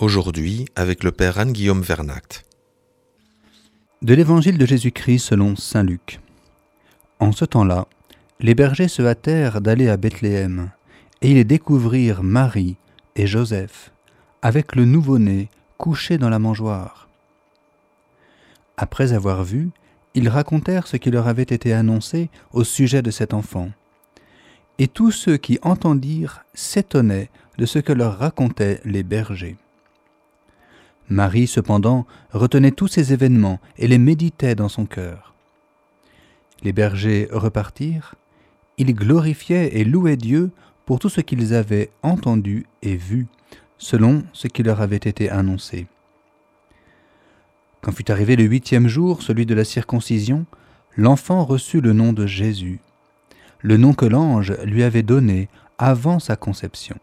Aujourd'hui, avec le Père Anne-Guillaume Vernact. De l'Évangile de Jésus-Christ selon saint Luc. En ce temps-là, les bergers se hâtèrent d'aller à Bethléem, et ils découvrirent Marie et Joseph, avec le nouveau-né couché dans la mangeoire. Après avoir vu, ils racontèrent ce qui leur avait été annoncé au sujet de cet enfant. Et tous ceux qui entendirent s'étonnaient de ce que leur racontaient les bergers. Marie, cependant, retenait tous ces événements et les méditait dans son cœur. Les bergers repartirent, ils glorifiaient et louaient Dieu pour tout ce qu'ils avaient entendu et vu, selon ce qui leur avait été annoncé. Quand fut arrivé le 8e jour, celui de la circoncision, l'enfant reçut le nom de Jésus, le nom que l'ange lui avait donné avant sa conception.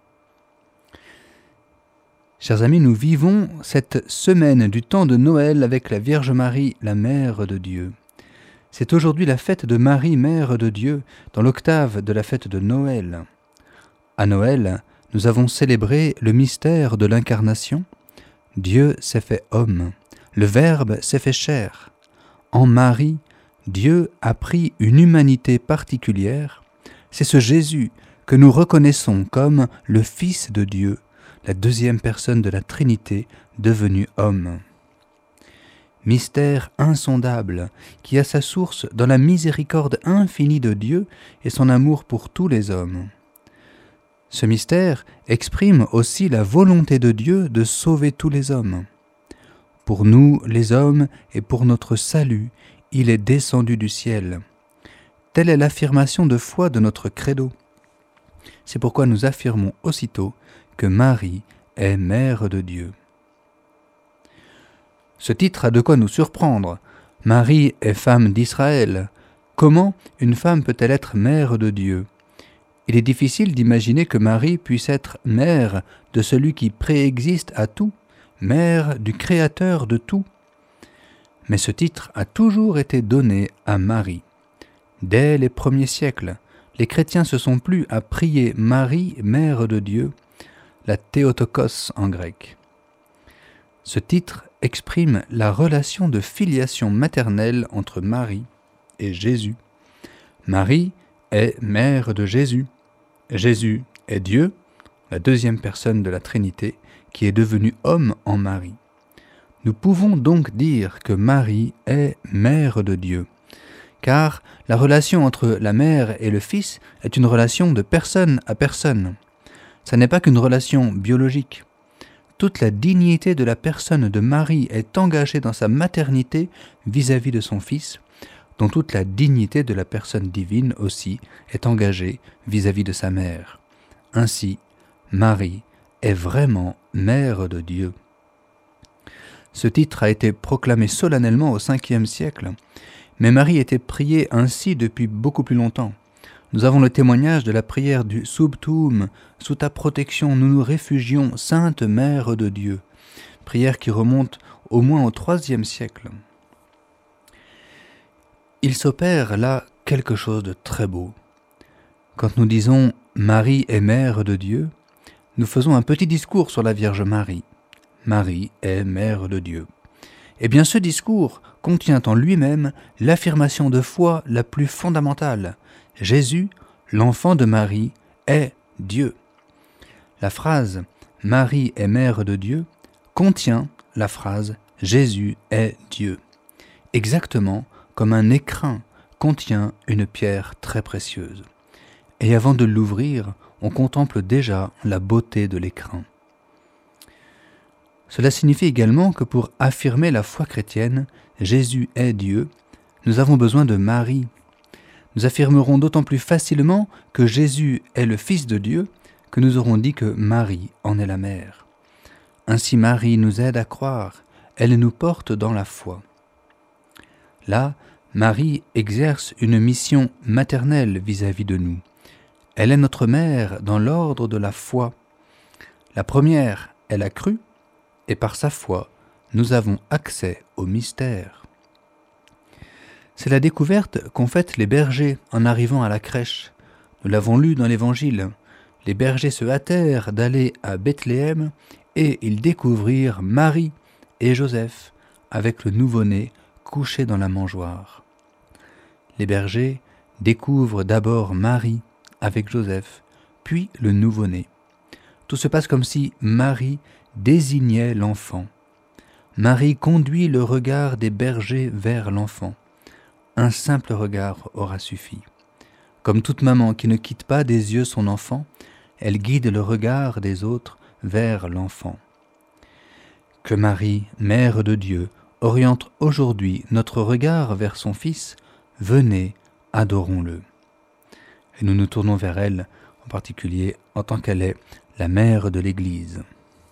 Chers amis, nous vivons cette semaine du temps de Noël avec la Vierge Marie, la Mère de Dieu. C'est aujourd'hui la fête de Marie, Mère de Dieu, dans l'octave de la fête de Noël. À Noël, nous avons célébré le mystère de l'incarnation. Dieu s'est fait homme, le Verbe s'est fait chair. En Marie, Dieu a pris une humanité particulière. C'est ce Jésus que nous reconnaissons comme le Fils de Dieu, la deuxième personne de la Trinité devenue homme. Mystère insondable qui a sa source dans la miséricorde infinie de Dieu et son amour pour tous les hommes. Ce mystère exprime aussi la volonté de Dieu de sauver tous les hommes. Pour nous, les hommes, et pour notre salut, il est descendu du ciel. Telle est l'affirmation de foi de notre credo. C'est pourquoi nous affirmons aussitôt que Marie est Mère de Dieu. Ce titre a de quoi nous surprendre. Marie est femme d'Israël. Comment une femme peut-elle être mère de Dieu ? Il est difficile d'imaginer que Marie puisse être mère de celui qui préexiste à tout, mère du Créateur de tout. Mais ce titre a toujours été donné à Marie. Dès les premiers siècles, les chrétiens se sont plu à prier Marie, Mère de Dieu, la Théotokos en grec. Ce titre exprime la relation de filiation maternelle entre Marie et Jésus. Marie est mère de Jésus. Jésus est Dieu, la deuxième personne de la Trinité, qui est devenu homme en Marie. Nous pouvons donc dire que Marie est mère de Dieu, car la relation entre la mère et le fils est une relation de personne à personne. Ce n'est pas qu'une relation biologique. Toute la dignité de la personne de Marie est engagée dans sa maternité vis-à-vis de son Fils, dont toute la dignité de la personne divine aussi est engagée vis-à-vis de sa mère. Ainsi, Marie est vraiment Mère de Dieu. Ce titre a été proclamé solennellement au 5e siècle, mais Marie était priée ainsi depuis beaucoup plus longtemps. Nous avons le témoignage de la prière du Sub Tuum, sous ta protection nous nous réfugions, Sainte Mère de Dieu, prière qui remonte au moins au 3e siècle. Il s'opère là quelque chose de très beau. Quand nous disons « Marie est Mère de Dieu », nous faisons un petit discours sur la Vierge Marie. Marie est Mère de Dieu. Eh bien, ce discours contient en lui-même l'affirmation de foi la plus fondamentale. Jésus, l'enfant de Marie, est Dieu. La phrase « Marie est Mère de Dieu » contient la phrase « Jésus est Dieu », exactement comme un écrin contient une pierre très précieuse. Et avant de l'ouvrir, on contemple déjà la beauté de l'écrin. Cela signifie également que pour affirmer la foi chrétienne, Jésus est Dieu, nous avons besoin de Marie. Nous affirmerons d'autant plus facilement que Jésus est le Fils de Dieu que nous aurons dit que Marie en est la mère. Ainsi Marie nous aide à croire, elle nous porte dans la foi. Là, Marie exerce une mission maternelle vis-à-vis de nous. Elle est notre mère dans l'ordre de la foi. La première, elle a cru, et par sa foi, nous avons accès au mystère. C'est la découverte qu'ont faite les bergers en arrivant à la crèche. Nous l'avons lu dans l'Évangile. Les bergers se hâtèrent d'aller à Bethléem et ils découvrirent Marie et Joseph avec le nouveau-né couché dans la mangeoire. Les bergers découvrent d'abord Marie avec Joseph, puis le nouveau-né. Tout se passe comme si Marie désignait l'enfant. Marie conduit le regard des bergers vers l'enfant. Un simple regard aura suffi. Comme toute maman qui ne quitte pas des yeux son enfant, elle guide le regard des autres vers l'enfant. Que Marie, Mère de Dieu, oriente aujourd'hui notre regard vers son Fils, venez, adorons-le. Et nous nous tournons vers elle, en particulier en tant qu'elle est la mère de l'Église.